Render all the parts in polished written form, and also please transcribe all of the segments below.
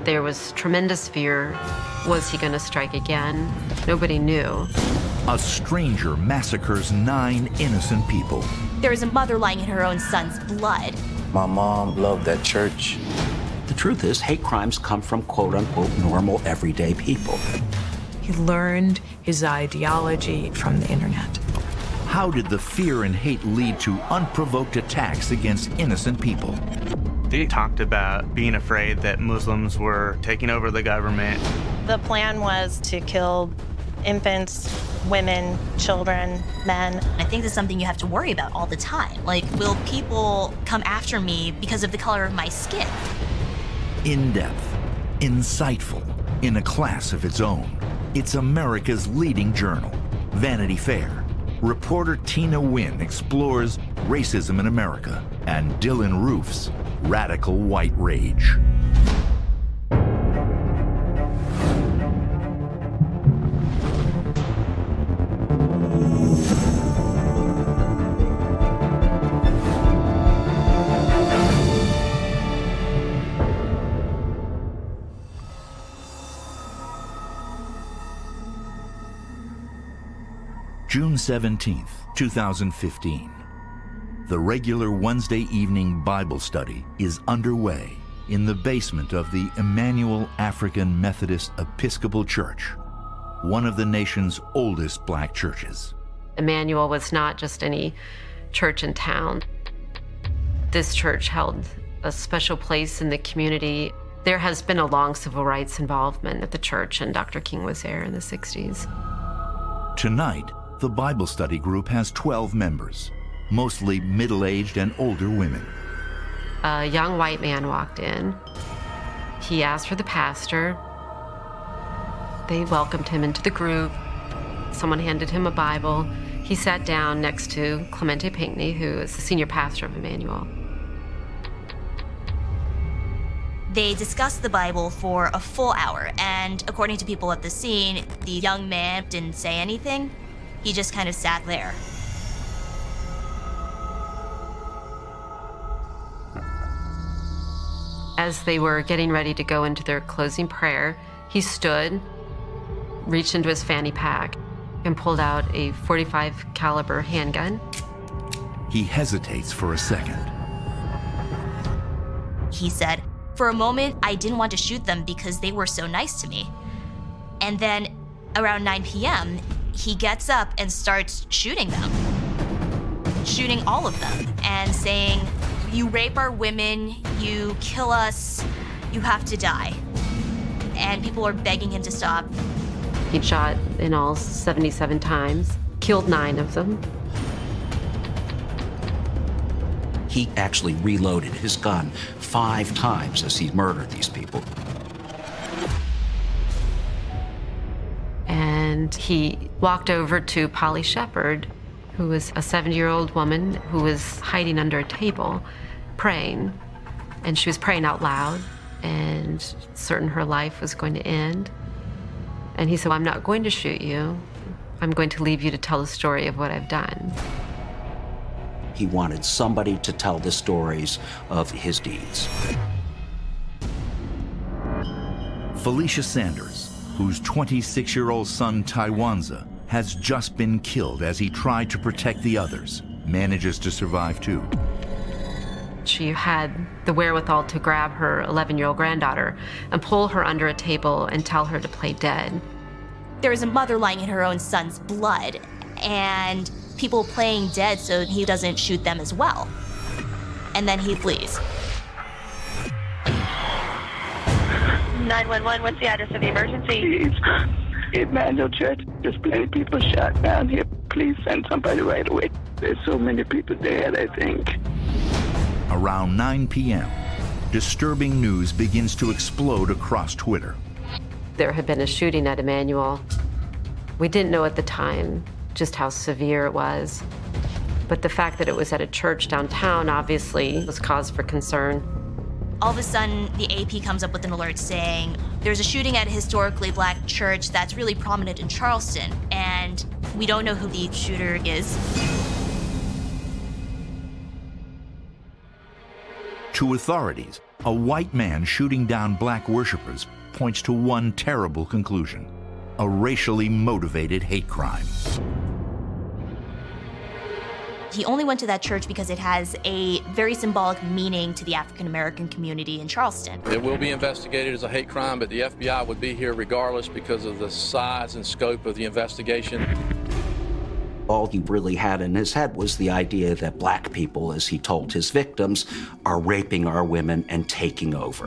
There was tremendous fear. Was he going to strike again? Nobody knew. A stranger massacres 9 innocent people. There is a mother lying in her own son's blood. My mom loved that church. The truth is, hate crimes come from quote-unquote normal, everyday people. He learned his ideology from the internet. How did the fear and hate lead to unprovoked attacks against innocent people? They talked about being afraid that Muslims were taking over the government. The plan was to kill infants, women, children, men. I think that's something you have to worry about all the time. Like, will people come after me because of the color of my skin? In-depth, insightful, in a class of its own. It's America's leading journal, Vanity Fair. Reporter Tina Wynn explores racism in America and Dylan Roof's radical white rage. June 17th, 2015. The regular Wednesday evening Bible study is underway in the basement of the Emmanuel African Methodist Episcopal Church, one of the nation's oldest black churches. Emmanuel was not just any church in town. This church held a special place in the community. There has been a long civil rights involvement at the church, and Dr. King was there in the 60s. Tonight, the Bible study group has 12 members, mostly middle-aged and older women. A young white man walked in. He asked for the pastor. They welcomed him into the group. Someone handed him a Bible. He sat down next to Clemente Pinckney, who is the senior pastor of Emmanuel. They discussed the Bible for a full hour, and according to people at the scene, the young man didn't say anything. He just kind of sat there. As they were getting ready to go into their closing prayer, he stood, reached into his fanny pack, and pulled out a .45 caliber handgun. He hesitates for a second. He said, "For a moment, I didn't want to shoot them because they were so nice to me." And then around 9 p.m., he gets up and starts shooting them. Shooting all of them and saying, "You rape our women, you kill us, you have to die." And people are begging him to stop. He shot in all 77 times, killed 9 of them. He actually reloaded his gun 5 times as he murdered these people. And he walked over to Polly Shepard, who was a 70-year-old woman who was hiding under a table, praying. And she was praying out loud and certain her life was going to end. And he said, "I'm not going to shoot you. I'm going to leave you to tell the story of what I've done." He wanted somebody to tell the stories of his deeds. Felicia Sanders, whose 26-year-old son, Tywanza, has just been killed as he tried to protect the others, manages to survive too. She had the wherewithal to grab her 11-year-old granddaughter and pull her under a table and tell her to play dead. There is a mother lying in her own son's blood, and people playing dead so he doesn't shoot them as well. And then he flees. 911, what's the address of the emergency? Please, Emmanuel Church, there's plenty of people shot down here. Please send somebody right away. There's so many people dead, I think. Around 9 p.m., disturbing news begins to explode across Twitter. There had been a shooting at Emmanuel. We didn't know at the time just how severe it was, but the fact that it was at a church downtown obviously was cause for concern. All of a sudden, the AP comes up with an alert saying, there's a shooting at a historically black church that's really prominent in Charleston, and we don't know who the shooter is. To authorities, a white man shooting down black worshipers points to one terrible conclusion: a racially motivated hate crime. He only went to that church because it has a very symbolic meaning to the African American community in Charleston. It will be investigated as a hate crime, but the FBI would be here regardless because of the size and scope of the investigation. All he really had in his head was the idea that black people, as he told his victims, are raping our women and taking over.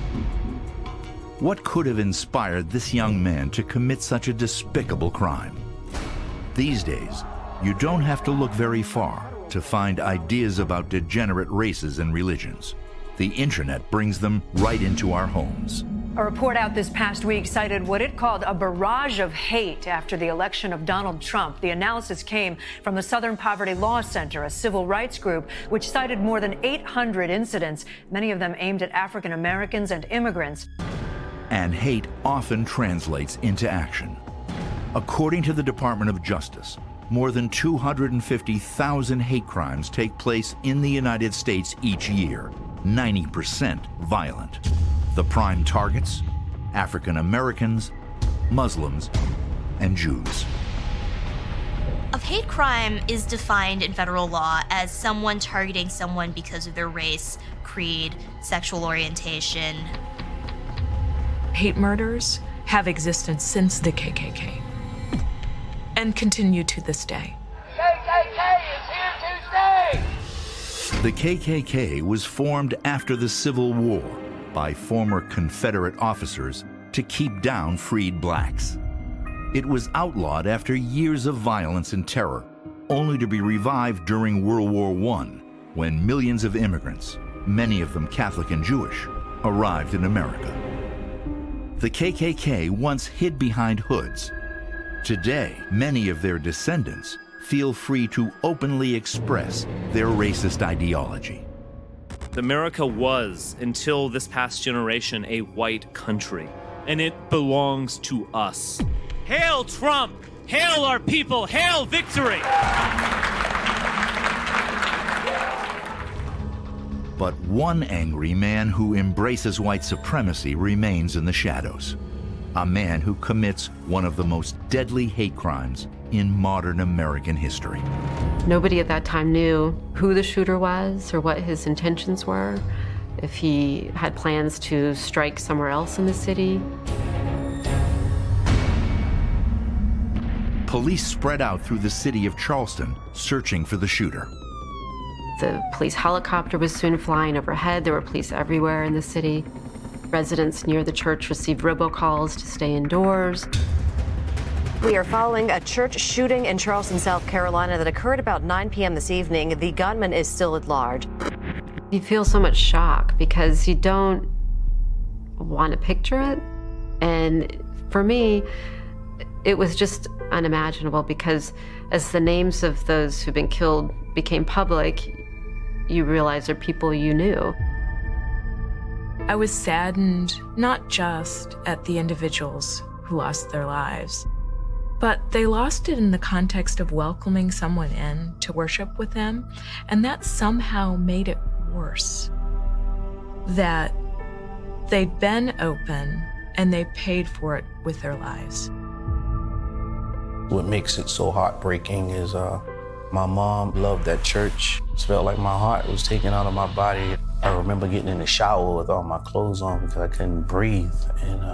What could have inspired this young man to commit such a despicable crime? These days, you don't have to look very far to find ideas about degenerate races and religions. The internet brings them right into our homes. A report out this past week cited what it called a barrage of hate after the election of Donald Trump. The analysis came from the Southern Poverty Law Center, a civil rights group which cited more than 800 incidents, many of them aimed at African Americans and immigrants. And hate often translates into action. According to the Department of Justice, more than 250,000 hate crimes take place in the United States each year, 90% violent. The prime targets: African Americans, Muslims, and Jews. A hate crime is defined in federal law as someone targeting someone because of their race, creed, sexual orientation. Hate murders have existed since the KKK and continue to this day. KKK is here to stay! The KKK was formed after the Civil War by former Confederate officers to keep down freed blacks. It was outlawed after years of violence and terror, only to be revived during World War I, when millions of immigrants, many of them Catholic and Jewish, arrived in America. The KKK once hid behind hoods. Today, many of their descendants feel free to openly express their racist ideology. America was, until this past generation, a white country, and it belongs to us. Hail Trump! Hail our people! Hail victory! But one angry man who embraces white supremacy remains in the shadows. A man who commits one of the most deadly hate crimes in modern American history. Nobody at that time knew who the shooter was or what his intentions were, if he had plans to strike somewhere else in the city. Police spread out through the city of Charleston, searching for the shooter. The police helicopter was soon flying overhead. There were police everywhere in the city. Residents near the church received robocalls to stay indoors. We are following a church shooting in Charleston, South Carolina that occurred about 9 p.m. this evening. The gunman is still at large. You feel so much shock because you don't want to picture it. And for me, it was just unimaginable because as the names of those who've been killed became public, you realize they're people you knew. I was saddened not just at the individuals who lost their lives, but they lost it in the context of welcoming someone in to worship with them, and that somehow made it worse. That they'd been open and they paid for it with their lives. What makes it so heartbreaking is my mom loved that church. It felt like my heart was taken out of my body. I remember getting in the shower with all my clothes on because I couldn't breathe. And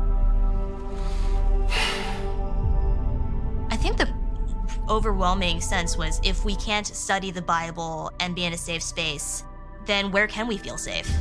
I think the overwhelming sense was if we can't study the Bible and be in a safe space, then where can we feel safe?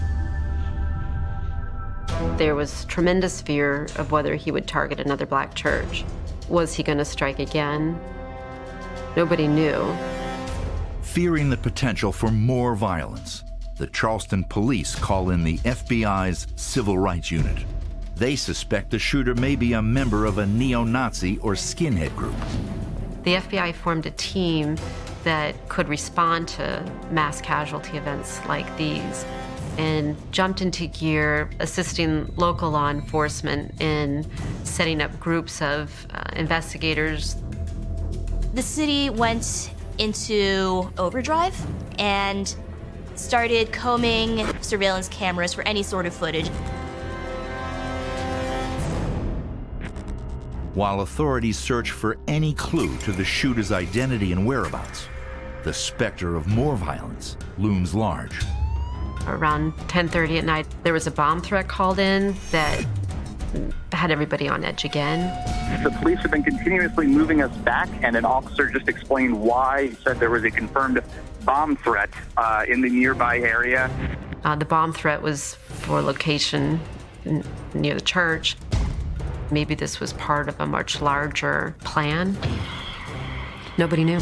There was tremendous fear of whether he would target another black church. Was he going to strike again? Nobody knew. Fearing the potential for more violence, the Charleston police call in the FBI's Civil Rights Unit. They suspect the shooter may be a member of a neo-Nazi or skinhead group. The FBI formed a team that could respond to mass casualty events like these and jumped into gear, assisting local law enforcement in setting up groups of investigators. The city went into overdrive, and started combing surveillance cameras for any sort of footage. While authorities search for any clue to the shooter's identity and whereabouts, the specter of more violence looms large. Around 10:30 at night, there was a bomb threat called in that had everybody on edge again. The police have been continuously moving us back, and an officer just explained why. He said there was a confirmed bomb threat in the nearby area. The bomb threat was for location near the church. Maybe this was part of a much larger plan. Nobody knew.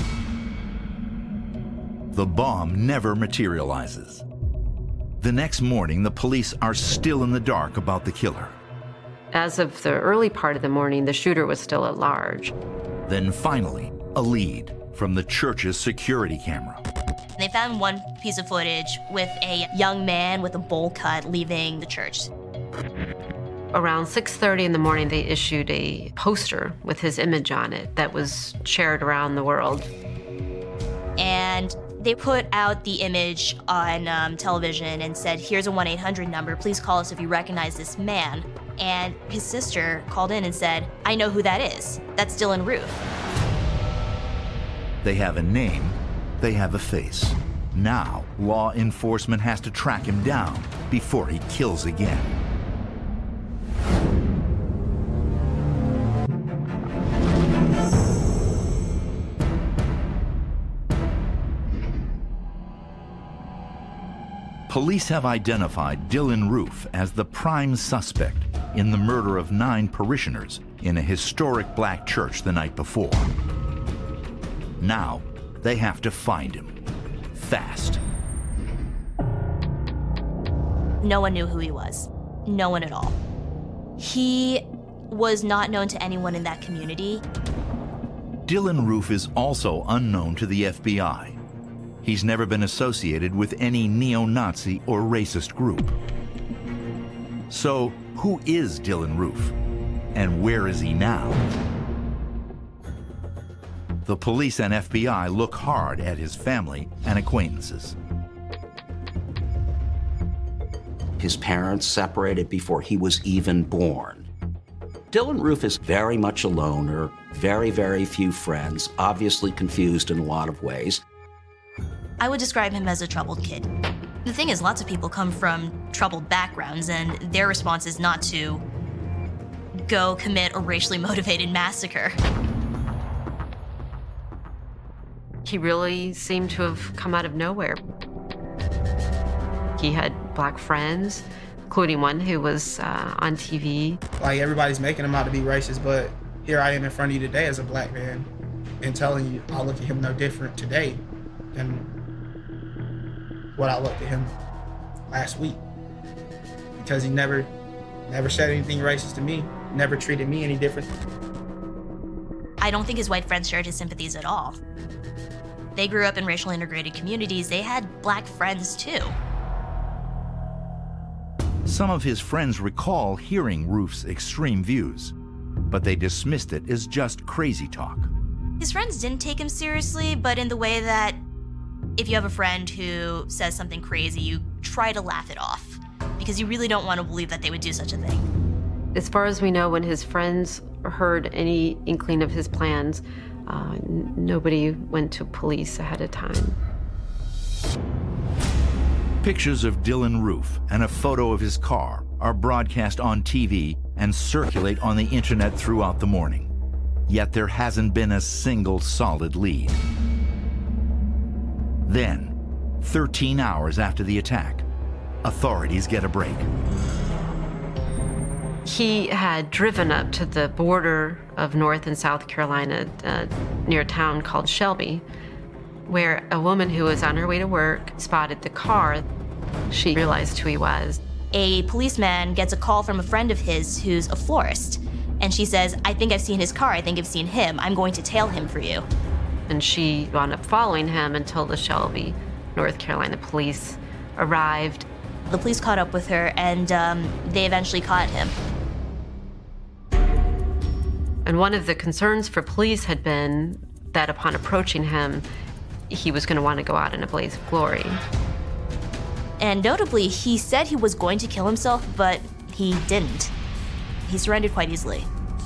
The bomb never materializes. The next morning, the police are still in the dark about the killer. As of the early part of the morning, the shooter was still at large. Then finally, a lead from the church's security camera. They found one piece of footage with a young man with a bowl cut leaving the church. Around 6:30 in the morning, they issued a poster with his image on it that was shared around the world. And they put out the image on television and said, here's a 1-800 number, please call us if you recognize this man. And his sister called in and said, I know who that is. That's Dylann Roof. They have a name, they have a face. Now, law enforcement has to track him down before he kills again. Police have identified Dylann Roof as the prime suspect in the murder of 9 parishioners in a historic black church the night before. Now, they have to find him. Fast. No one knew who he was. No one at all. He was not known to anyone in that community. Dylann Roof is also unknown to the FBI. He's never been associated with any neo-Nazi or racist group. So, who is Dylann Roof? And where is he now? The police and FBI look hard at his family and acquaintances. His parents separated before he was even born. Dylann Roof is very much a loner, very, very few friends, obviously confused in a lot of ways. I would describe him as a troubled kid. The thing is, lots of people come from troubled backgrounds, and their response is not to go commit a racially motivated massacre. He really seemed to have come out of nowhere. He had black friends, including one who was on TV. Like, everybody's making him out to be racist, but here I am in front of you today as a black man and telling you I look at him no different today than what I looked at him last week. Because he never said anything racist to me, never treated me any different. I don't think his white friends shared his sympathies at all. They grew up in racially integrated communities. They had black friends too. Some of his friends recall hearing Roof's extreme views, but they dismissed it as just crazy talk. His friends didn't take him seriously, but in the way that if you have a friend who says something crazy, you try to laugh it off because you really don't want to believe that they would do such a thing. As far as we know, when his friends heard any inkling of his plans, nobody went to police ahead of time. Pictures of Dylann Roof and a photo of his car are broadcast on TV and circulate on the internet throughout the morning. Yet there hasn't been a single solid lead. Then, 13 hours after the attack, authorities get a break. He had driven up to the border of North and South Carolina near a town called Shelby, where a woman who was on her way to work spotted the car. She realized who he was. A policeman gets a call from a friend of his who's a florist, and she says, I think I've seen his car, I think I've seen him, I'm going to tail him for you. And she wound up following him until the Shelby, North Carolina police arrived. The police caught up with her, and they eventually caught him. And one of the concerns for police had been that upon approaching him, he was going to want to go out in a blaze of glory. And notably, he said he was going to kill himself, but he didn't. He surrendered quite easily.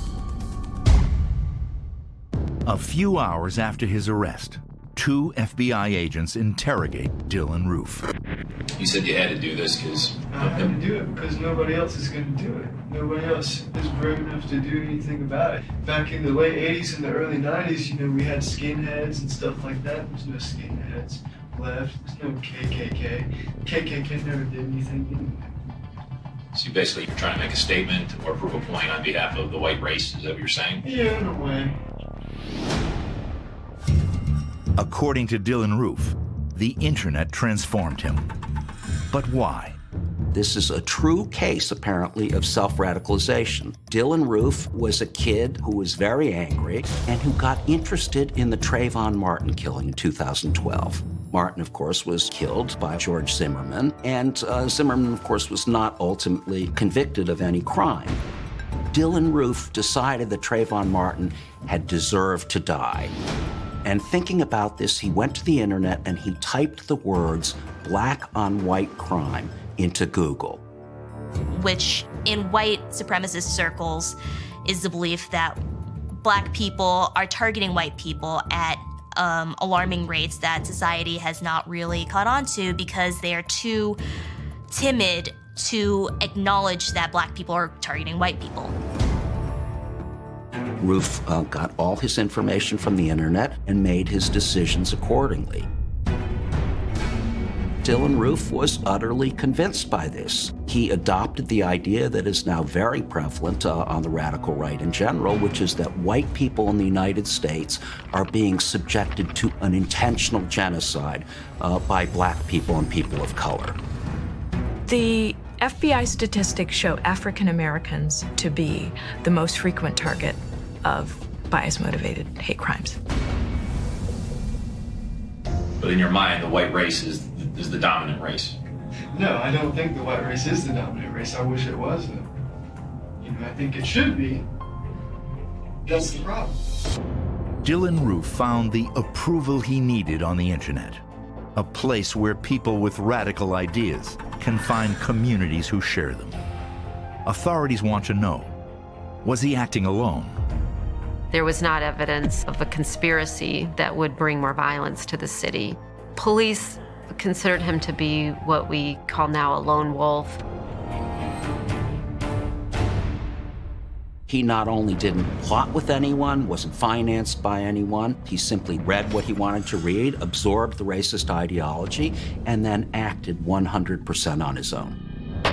A few hours after his arrest, 2 FBI agents interrogate Dylann Roof. You said you had to do this because... I had to do it because nobody else is going to do it. Nobody else is brave enough to do anything about it. Back in the late 80s and the early 90s, you know, we had skinheads and stuff like that. There's no skinheads left. There's no KKK. KKK never did anything. So you basically you're trying to make a statement or prove a point on behalf of the white race, is that what you're saying? Yeah, in a way. According to Dylann Roof, the internet transformed him. But why? This is a true case, apparently, of self-radicalization. Dylann Roof was a kid who was very angry and who got interested in the Trayvon Martin killing in 2012. Martin, of course, was killed by George Zimmerman, and Zimmerman, of course, was not ultimately convicted of any crime. Dylann Roof decided that Trayvon Martin had deserved to die. And thinking about this, he went to the internet and he typed the words black on white crime into Google. Which, in white supremacist circles, is the belief that Black people are targeting white people at alarming rates that society has not really caught on to because they are too timid to acknowledge that Black people are targeting white people. Roof got all his information from the internet and made his decisions accordingly. Dylann Roof was utterly convinced by this. He adopted the idea that is now very prevalent on the radical right in general, which is that white people in the United States are being subjected to an intentional genocide by Black people and people of color. The FBI statistics show African Americans to be the most frequent target of bias-motivated hate crimes. But in your mind, the white race is the dominant race. No, I don't think the white race is the dominant race. I wish it was. You know, I think it should be. That's the problem. Dylann Roof found the approval he needed on the internet, a place where people with radical ideas can find communities who share them. Authorities want to know, was he acting alone? There was not evidence of a conspiracy that would bring more violence to the city. Police considered him to be what we call now a lone wolf. He not only didn't plot with anyone, wasn't financed by anyone, he simply read what he wanted to read, absorbed the racist ideology, and then acted 100% on his own.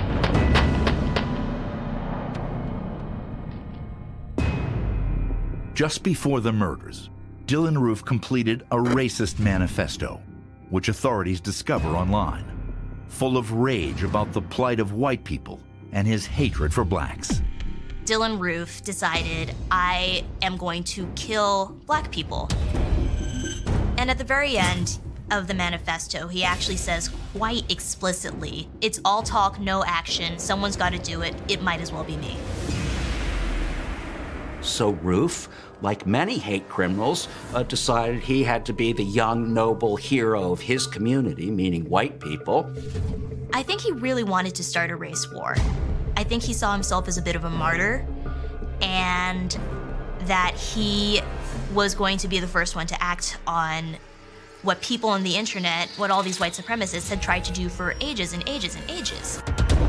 Just before the murders, Dylann Roof completed a racist manifesto, which authorities discover online, full of rage about the plight of white people and his hatred for blacks. Dylann Roof decided, I am going to kill Black people. And at the very end of the manifesto, he actually says quite explicitly, it's all talk, no action, someone's got to do it, it might as well be me. So Roof, like many hate criminals, decided he had to be the young, noble hero of his community, meaning white people. I think he really wanted to start a race war. I think he saw himself as a bit of a martyr, and that he was going to be the first one to act on what people on the internet, what all these white supremacists had tried to do for ages and ages and ages.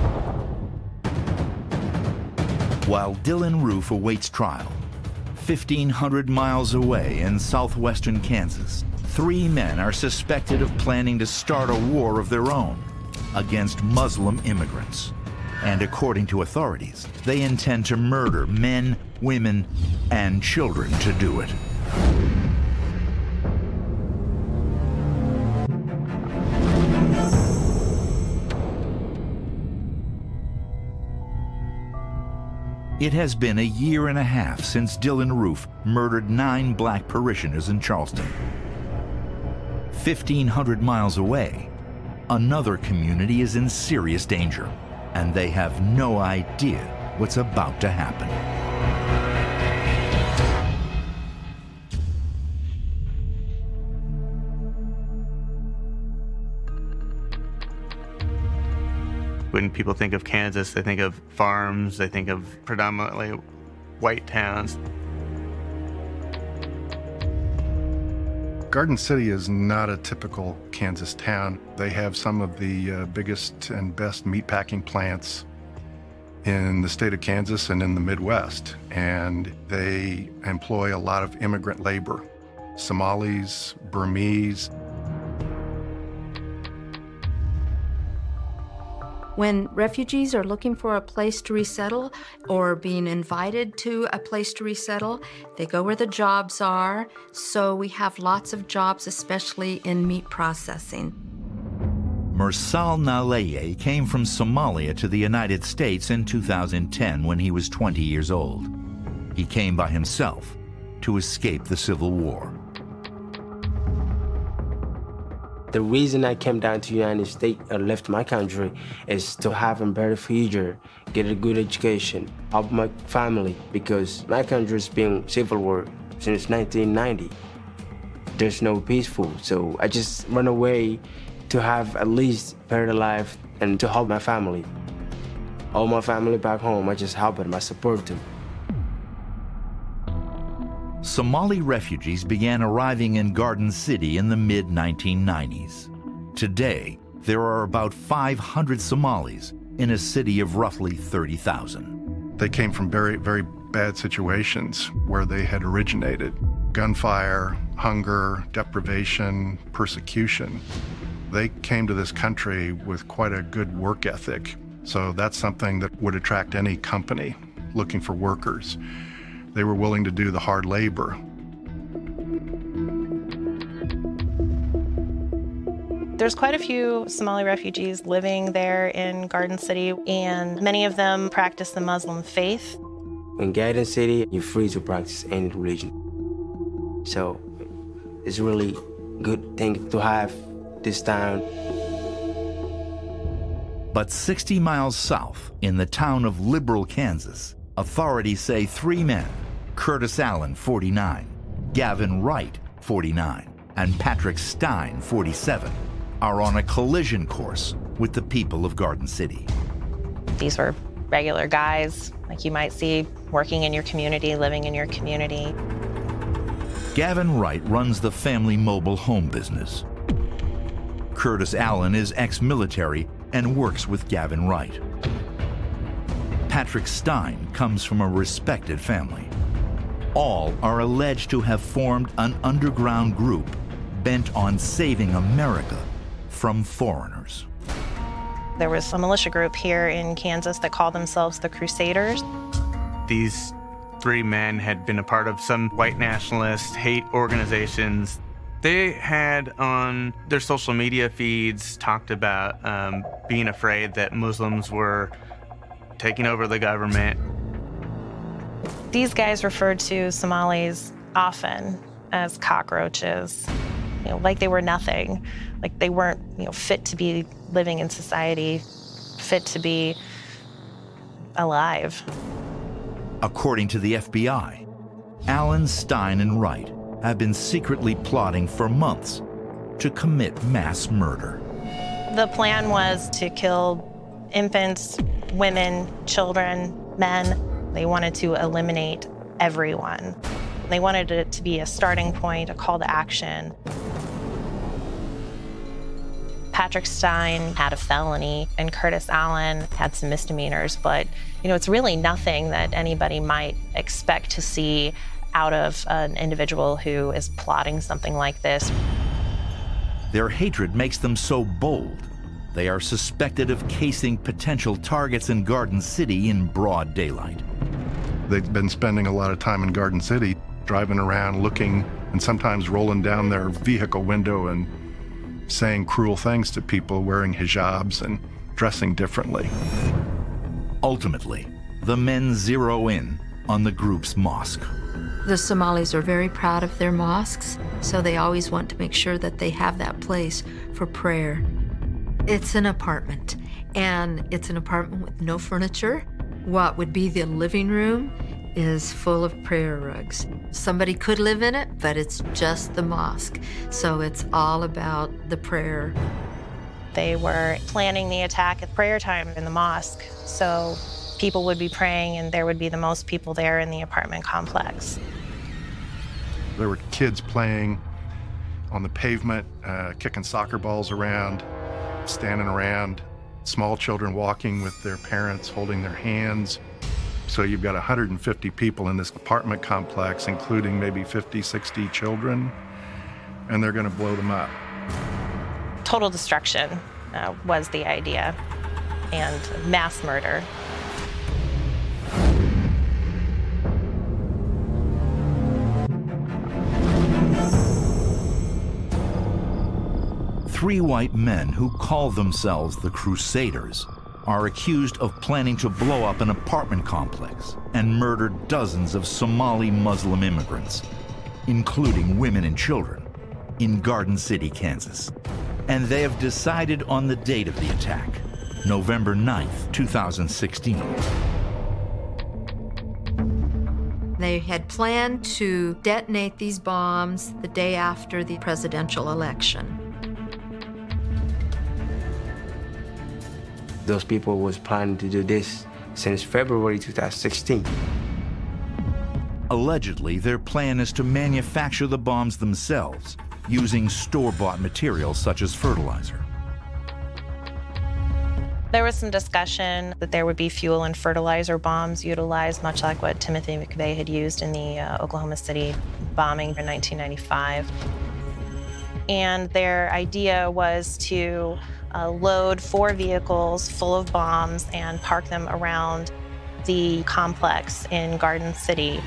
While Dylann Roof awaits trial, 1,500 miles away in southwestern Kansas, 3 men are suspected of planning to start a war of their own against Muslim immigrants. And according to authorities, they intend to murder men, women, and children to do it. It has been a year and a half since Dylann Roof murdered 9 black parishioners in Charleston. 1,500 miles away, another community is in serious danger, and they have no idea what's about to happen. When people think of Kansas, they think of farms, they think of predominantly white towns. Garden City is not a typical Kansas town. They have some of the biggest and best meatpacking plants in the state of Kansas and in the Midwest, and they employ a lot of immigrant labor, Somalis, Burmese. When refugees are looking for a place to resettle or being invited to a place to resettle, they go where the jobs are. So we have lots of jobs, especially in meat processing. Mursal Naleye came from Somalia to the United States in 2010 when he was 20 years old. He came by himself to escape the Civil War. The reason I came down to the United States or left my country is to have a better future, get a good education, help my family, because my country's been civil war since 1990. There's no peaceful, so I just run away to have at least better life and to help my family. All my family back home, I just help them, I support them. Somali refugees began arriving in Garden City in the mid-1990s. Today, there are about 500 Somalis in a city of roughly 30,000. They came from very, very bad situations where they had originated. Gunfire, hunger, deprivation, persecution. They came to this country with quite a good work ethic. So that's something that would attract any company looking for workers. They were willing to do the hard labor. There's quite a few Somali refugees living there in Garden City, and many of them practice the Muslim faith. In Garden City, you're free to practice any religion. So it's a really good thing to have this town. But 60 miles south, in the town of Liberal, Kansas, authorities say 3 men, Curtis Allen, 49, Gavin Wright, 49, and Patrick Stein, 47, are on a collision course with the people of Garden City. These were regular guys, like you might see, working in your community, living in your community. Gavin Wright runs the family mobile home business. Curtis Allen is ex-military and works with Gavin Wright. Patrick Stein comes from a respected family. All are alleged to have formed an underground group bent on saving America from foreigners. There was a militia group here in Kansas that called themselves the Crusaders. These 3 men had been a part of some white nationalist hate organizations. They had on their social media feeds talked about being afraid that Muslims were taking over the government. These guys referred to Somalis often as cockroaches, like they were nothing, like they weren't, fit to be living in society, fit to be alive. According to the FBI, Allen, Stein, and Wright have been secretly plotting for months to commit mass murder. The plan was to kill infants, women, children, men. They wanted to eliminate everyone. They wanted it to be a starting point, a call to action. Patrick Stein had a felony, and Curtis Allen had some misdemeanors, but it's really nothing that anybody might expect to see out of an individual who is plotting something like this. Their hatred makes them so bold. They are suspected of casing potential targets in Garden City in broad daylight. They've been spending a lot of time in Garden City, driving around, looking, and sometimes rolling down their vehicle window and saying cruel things to people, wearing hijabs and dressing differently. Ultimately, the men zero in on the group's mosque. The Somalis are very proud of their mosques, so they always want to make sure that they have that place for prayer. It's an apartment, and it's an apartment with no furniture. What would be the living room is full of prayer rugs. Somebody could live in it, but it's just the mosque. So it's all about the prayer. They were planning the attack at prayer time in the mosque, so people would be praying and there would be the most people there in the apartment complex. There were kids playing on the pavement, kicking soccer balls around, standing around, small children walking with their parents holding their hands. So you've got 150 people in this apartment complex, including maybe 50, 60 children, and they're going to blow them up. Total destruction was the idea, and mass murder. Three white men who call themselves the Crusaders are accused of planning to blow up an apartment complex and murder dozens of Somali Muslim immigrants, including women and children, in Garden City, Kansas. And they have decided on the date of the attack, November 9th, 2016. They had planned to detonate these bombs the day after the presidential election. Those people was planning to do this since February 2016. Allegedly, their plan is to manufacture the bombs themselves, using store-bought materials such as fertilizer. There was some discussion that there would be fuel and fertilizer bombs utilized, much like what Timothy McVeigh had used in the Oklahoma City bombing in 1995. And their idea was to load 4 vehicles full of bombs and park them around the complex in Garden City.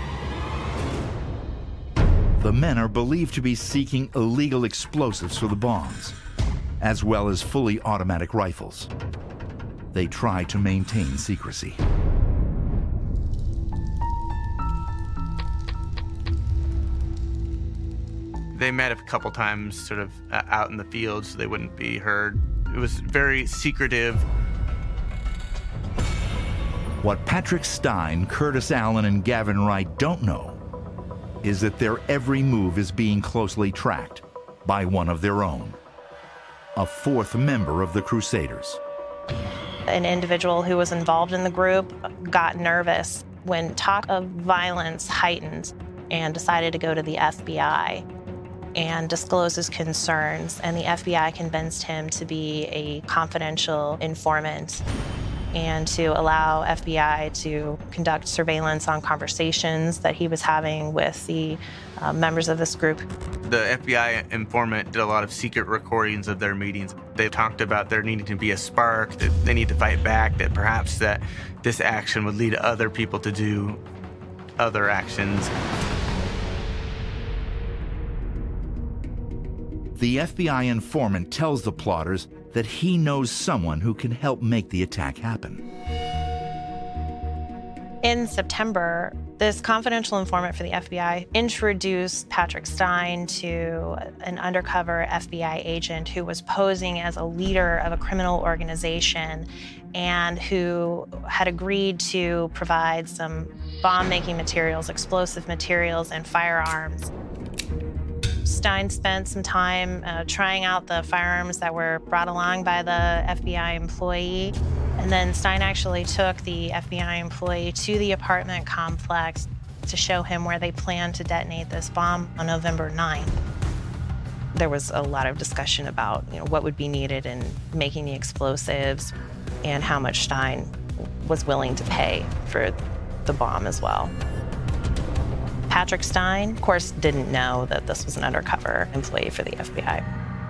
The men are believed to be seeking illegal explosives for the bombs, as well as fully automatic rifles. They try to maintain secrecy. They met a couple times sort of out in the field so they wouldn't be heard. It was very secretive. What Patrick Stein, Curtis Allen, and Gavin Wright don't know is that their every move is being closely tracked by one of their own, a 4th member of the Crusaders. An individual who was involved in the group got nervous when talk of violence heightened and decided to go to the FBI and disclose his concerns, and the FBI convinced him to be a confidential informant and to allow FBI to conduct surveillance on conversations that he was having with the members of this group. The FBI informant did a lot of secret recordings of their meetings. They talked about there needing to be a spark, that they need to fight back, that perhaps that this action would lead other people to do other actions. The FBI informant tells the plotters that he knows someone who can help make the attack happen. In September, this confidential informant for the FBI introduced Patrick Stein to an undercover FBI agent who was posing as a leader of a criminal organization and who had agreed to provide some bomb-making materials, explosive materials, and firearms. Stein spent some time trying out the firearms that were brought along by the FBI employee. And then Stein actually took the FBI employee to the apartment complex to show him where they planned to detonate this bomb on November 9th. There was a lot of discussion about what would be needed in making the explosives and how much Stein was willing to pay for the bomb as well. Patrick Stein, of course, didn't know that this was an undercover employee for the FBI.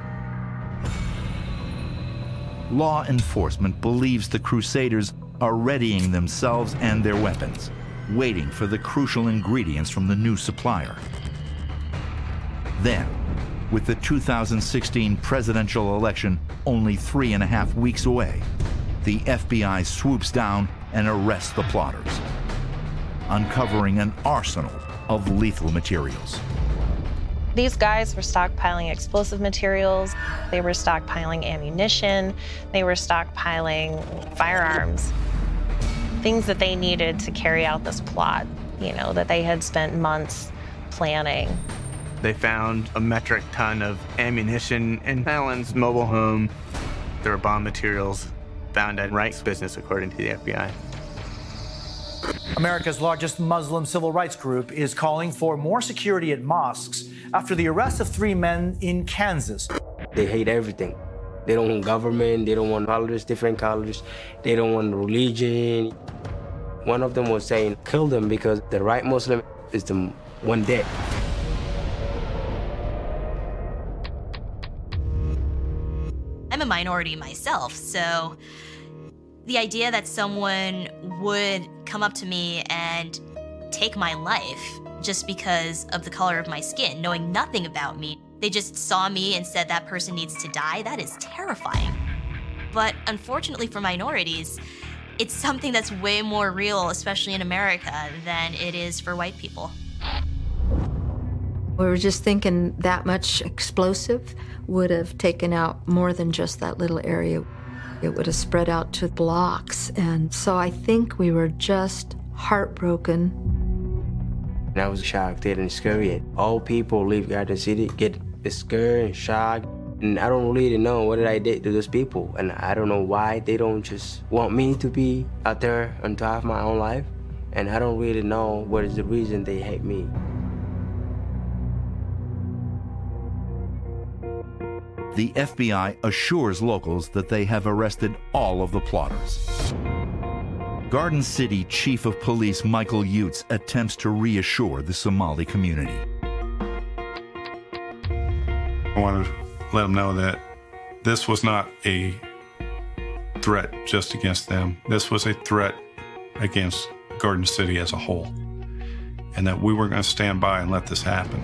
Law enforcement believes the Crusaders are readying themselves and their weapons, waiting for the crucial ingredients from the new supplier. Then, with the 2016 presidential election only 3.5 weeks away, the FBI swoops down and arrests the plotters, uncovering an arsenal of lethal materials. These guys were stockpiling explosive materials, they were stockpiling ammunition, they were stockpiling firearms, things that they needed to carry out this plot, that they had spent months planning. They found a metric ton of ammunition in Allen's mobile home. There were bomb materials found at Wright's business, according to the FBI. America's largest Muslim civil rights group is calling for more security at mosques after the arrest of 3 men in Kansas. They hate everything. They don't want government, they don't want colors, different colors, they don't want religion. One of them was saying, kill them because the right Muslim is the one dead. I'm a minority myself, so the idea that someone would come up to me and take my life just because of the color of my skin, knowing nothing about me, they just saw me and said that person needs to die, that is terrifying. But unfortunately for minorities, it's something that's way more real, especially in America, than it is for white people. We were just thinking that much explosive would have taken out more than just that little area. It would have spread out to blocks. And so I think we were just heartbroken. And I was shocked and scared. All people leave Garden City get scared and shocked. And I don't really know what I did to those people. And I don't know why they don't just want me to be out there and to have my own life. And I don't really know what is the reason they hate me. The FBI assures locals that they have arrested all of the plotters. Garden City Chief of Police Michael Utes attempts to reassure the Somali community. I want to let them know that this was not a threat just against them. This was a threat against Garden City as a whole, and that we were going to stand by and let this happen.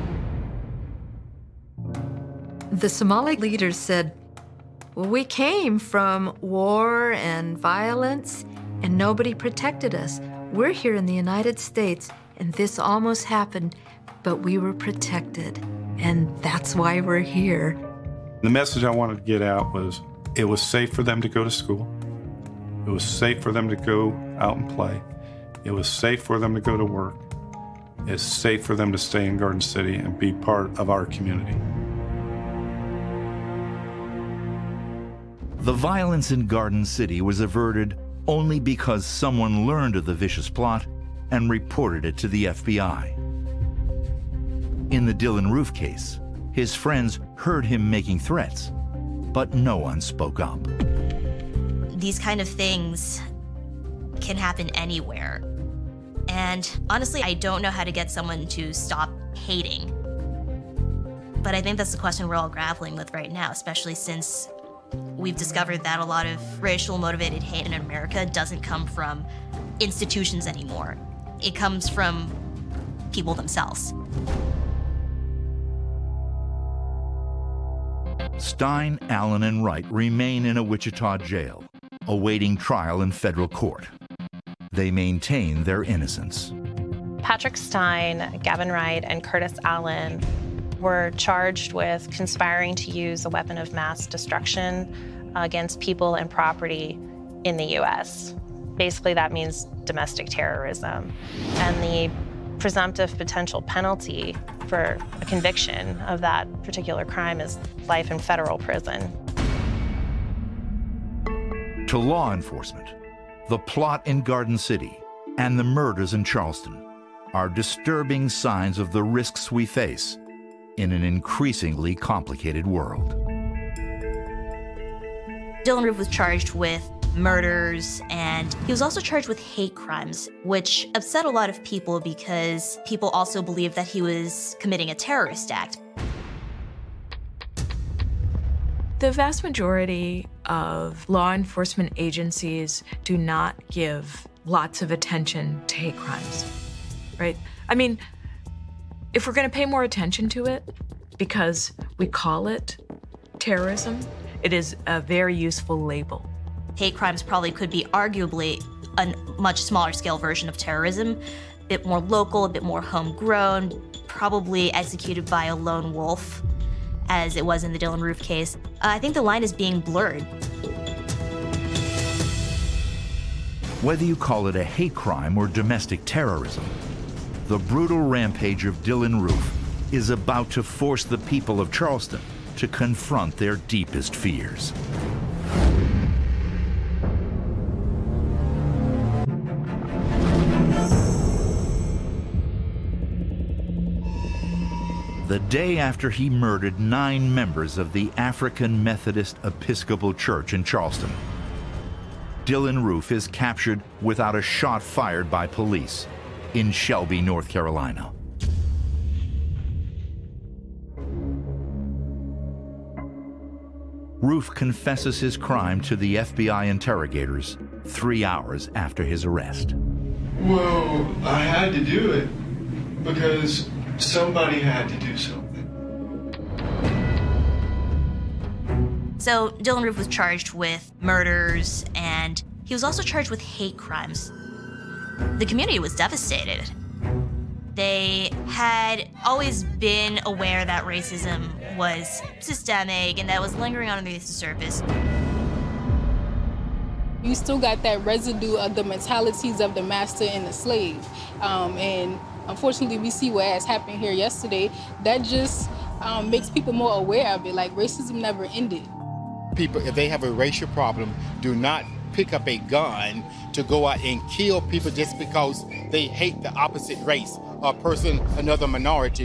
The Somali leaders said, well, we came from war and violence, and nobody protected us. We're here in the United States, and this almost happened, but we were protected, and that's why we're here. The message I wanted to get out was it was safe for them to go to school. It was safe for them to go out and play. It was safe for them to go to work. It's safe for them to stay in Garden City and be part of our community. The violence in Garden City was averted only because someone learned of the vicious plot and reported it to the FBI. In the Dylann Roof case, his friends heard him making threats, but no one spoke up. These kind of things can happen anywhere. And honestly, I don't know how to get someone to stop hating. But I think that's the question we're all grappling with right now, especially since we've discovered that a lot of racial motivated hate in America doesn't come from institutions anymore. It comes from people themselves. Stein, Allen, and Wright remain in a Wichita jail, awaiting trial in federal court. They maintain their innocence. Patrick Stein, Gavin Wright, and Curtis Allen were charged with conspiring to use a weapon of mass destruction against people and property in the U.S. Basically, that means domestic terrorism. And the presumptive potential penalty for a conviction of that particular crime is life in federal prison. To law enforcement, the plot in Garden City and the murders in Charleston are disturbing signs of the risks we face in an increasingly complicated world. Dylann Roof was charged with murders, and he was also charged with hate crimes, which upset a lot of people because people also believed that he was committing a terrorist act. The vast majority of law enforcement agencies do not give lots of attention to hate crimes, right? I mean, if we're going to pay more attention to it because we call it terrorism, it is a very useful label. Hate crimes probably could be arguably a much smaller scale version of terrorism, a bit more local, a bit more homegrown, probably executed by a lone wolf, as it was in the Dylann Roof case. I think the line is being blurred. Whether you call it a hate crime or domestic terrorism, the brutal rampage of Dylann Roof is about to force the people of Charleston to confront their deepest fears. The day after he murdered 9 members of the African Methodist Episcopal Church in Charleston, Dylann Roof is captured without a shot fired by police in Shelby, North Carolina. Roof confesses his crime to the FBI interrogators 3 hours after his arrest. Well, I had to do it because somebody had to do something. So Dylann Roof was charged with murders, and he was also charged with hate crimes. The community was devastated. They had always been aware that racism was systemic and that was lingering underneath the surface. You still got that residue of the mentalities of the master and the slave. And unfortunately, we see what has happened here yesterday. That just makes people more aware of it. Like, racism never ended. People, if they have a racial problem, do not pick up a gun to go out and kill people just because they hate the opposite race or person, another minority.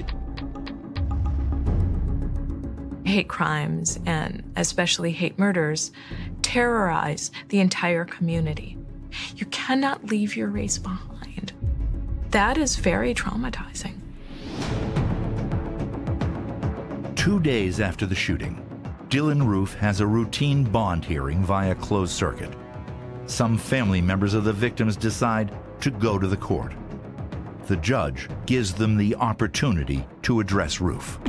Hate crimes, and especially hate murders, terrorize the entire community. You cannot leave your race behind. That is very traumatizing. 2 days after the shooting, Dylann Roof has a routine bond hearing via closed circuit. Some family members of the victims decide to go to the court. The judge gives them the opportunity to address Roof.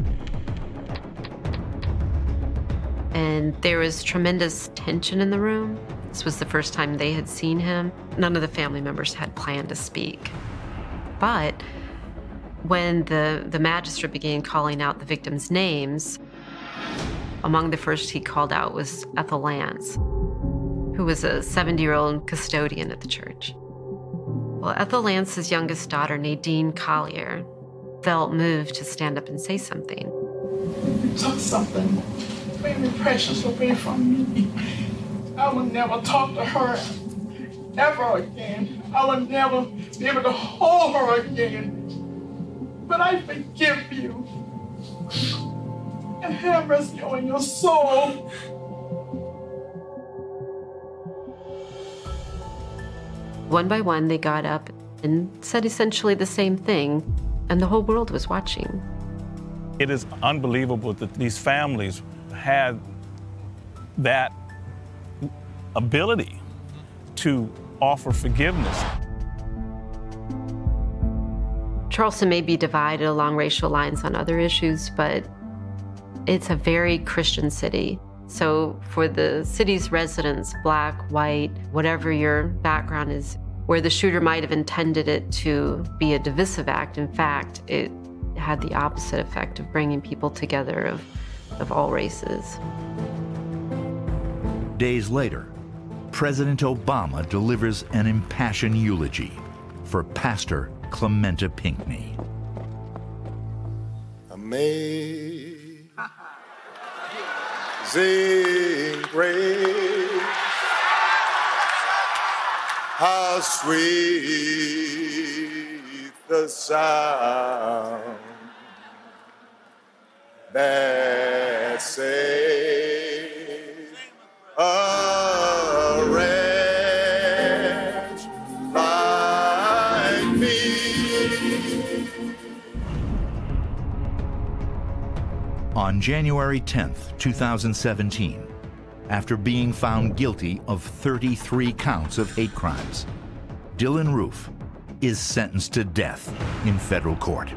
And there was tremendous tension in the room. This was the first time they had seen him. None of the family members had planned to speak. But when the magistrate began calling out the victims' names, among the first he called out was Ethel Lance, who was a 70-year-old custodian at the church. Well, Ethel Lance's youngest daughter, Nadine Collier, felt moved to stand up and say something. You took something very precious away from me. I would never talk to her ever again. I would never be able to hold her again. But I forgive you. And have mercy on your soul. One by one, they got up and said essentially the same thing, and the whole world was watching. It is unbelievable that these families had that ability to offer forgiveness. Charleston may be divided along racial lines on other issues, but it's a very Christian city. So for the city's residents, black, white, whatever your background is, where the shooter might have intended it to be a divisive act, in fact, it had the opposite effect of bringing people together of all races. Days later, President Obama delivers an impassioned eulogy for Pastor Clementa Pinckney. Amazing grace, how sweet the sound that saved a wretch like me. On January 10th, 2017, after being found guilty of 33 counts of hate crimes, Dylann Roof is sentenced to death in federal court.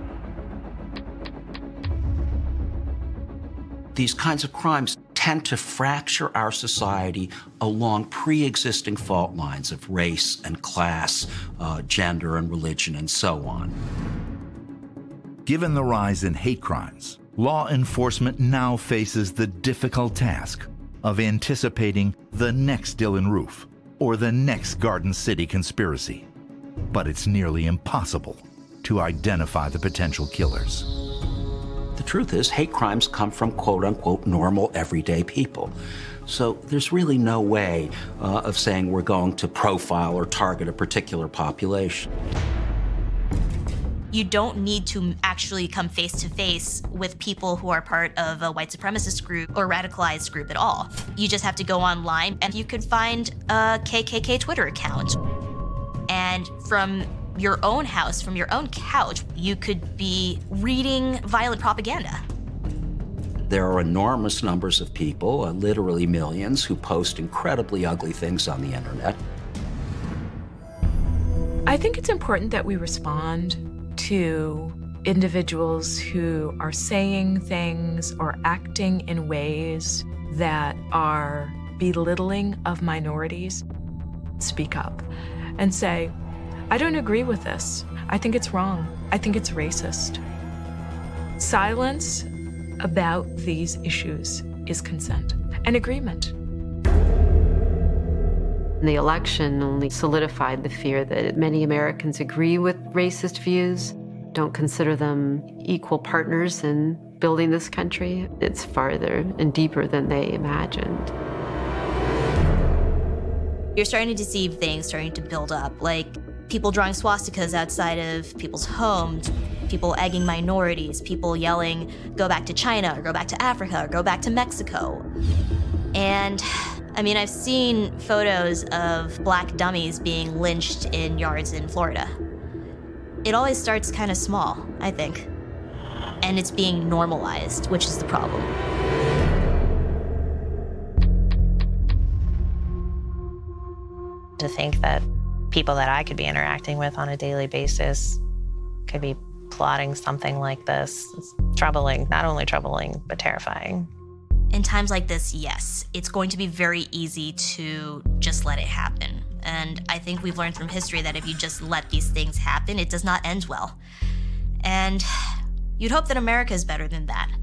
These kinds of crimes tend to fracture our society along pre-existing fault lines of race and class, gender and religion, and so on. Given the rise in hate crimes, law enforcement now faces the difficult task of anticipating the next Dylann Roof or the next Garden City conspiracy. But it's nearly impossible to identify the potential killers. The truth is, hate crimes come from quote-unquote normal, everyday people. So there's really no way of saying we're going to profile or target a particular population. You don't need to actually come face to face with people who are part of a white supremacist group or radicalized group at all. You just have to go online and you could find a KKK Twitter account. And from your own house, from your own couch, you could be reading violent propaganda. There are enormous numbers of people, literally millions, who post incredibly ugly things on the internet. I think it's important that we respond to individuals who are saying things or acting in ways that are belittling of minorities. Speak up and say, I don't agree with this. I think it's wrong. I think it's racist. Silence about these issues is consent and agreement. The election only solidified the fear that many Americans agree with racist views, don't consider them equal partners in building this country. It's farther and deeper than they imagined. You're starting to see things starting to build up, like people drawing swastikas outside of people's homes, people egging minorities, people yelling, go back to China, or go back to Africa, or go back to Mexico. And I mean, I've seen photos of black dummies being lynched in yards in Florida. It always starts kind of small, I think. And it's being normalized, which is the problem. To think that people that I could be interacting with on a daily basis could be plotting something like this, it's troubling, not only troubling, but terrifying. In times like this, yes, it's going to be very easy to just let it happen. And I think we've learned from history that if you just let these things happen, it does not end well. And you'd hope that America is better than that.